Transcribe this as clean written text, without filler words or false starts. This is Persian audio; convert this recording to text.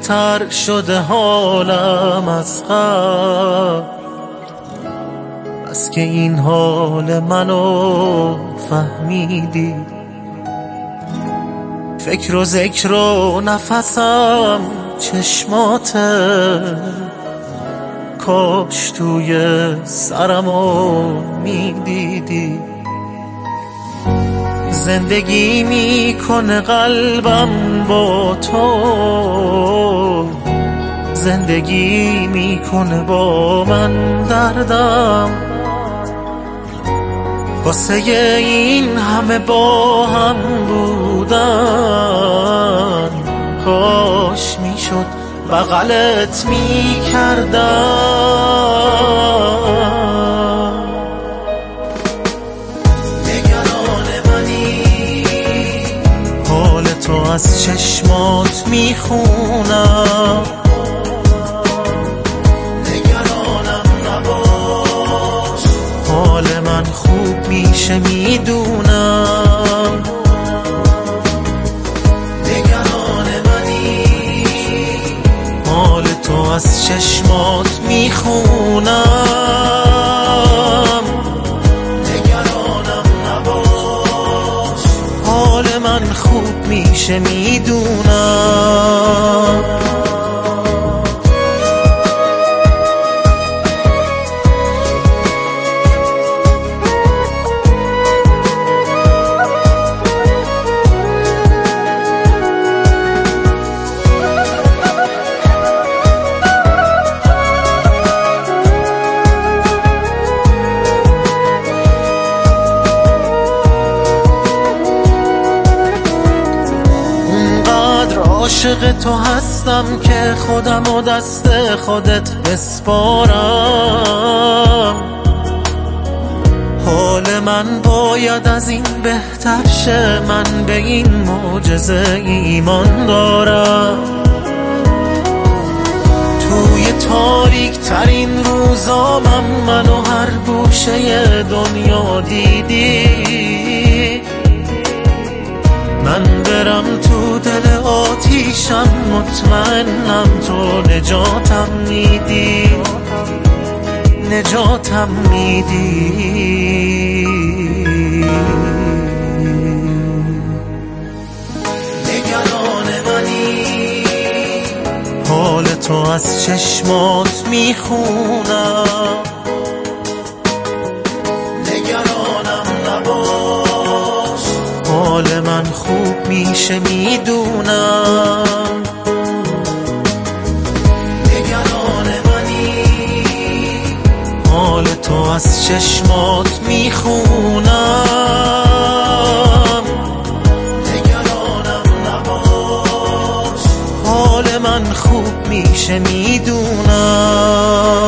بهتر شده حالم از قبل، بس که این حال منو فهمیدی. فکر و ذکر و نفسم چشماته، کاش توی سرمو میدیدی. زندگی میکنه قلبم با تو، زندگی میکنه با من دردم. واسه این همه با هم بودن، کاش میشد بغلت میکردم. نگران منی، حال تو از چشمات میخونم. نگرانم نباش، حال من خوب میشه میدونم. نگران منی، حال تو از چشمات میخونم. نگرانم نباش، حال من خوب میشه میدونم. عاشق تو هستم که خودم و دست خودت بسپارم. حال من باید از این بهتر شه، من به این معجزه ایمان دارم. توی تاریک ترین روزامم منو هر گوشه دنیا دیدی. من برم تو دل آتیشم، مطمئنم تو نجاتم میدی، نجاتم میدی. نگران منی، حال تو از چشمات میخونم. نگرانم نباش، حال من خوب میشه میدونم. نگران منی، حال تو از چشمات میخونم. نگرانم نباش، حال من خوب میشه میدونم.